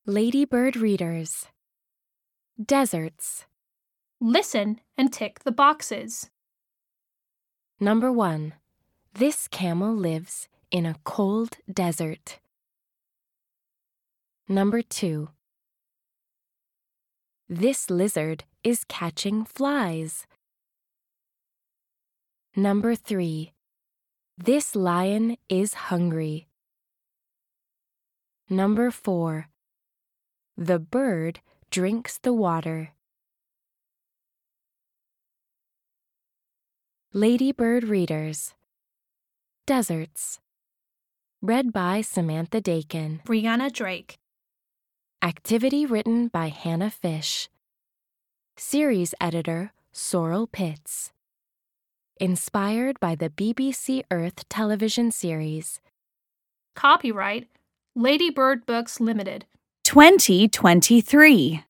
Ladybird readers. Deserts. Listen and tick the boxes. Number 1. This camel lives in a cold desert. Number 2. This lizard is catching flies. Number 3. This lion is hungry. Number 4. The bird drinks the water. Ladybird readers. Deserts. Read by Samantha Dakin. Brianna Drake. Activity written by Hannah Fish. Series editor Sorrel Pitts. Inspired by the BBC Earth television series. Copyright Ladybird Books Limited. 2023.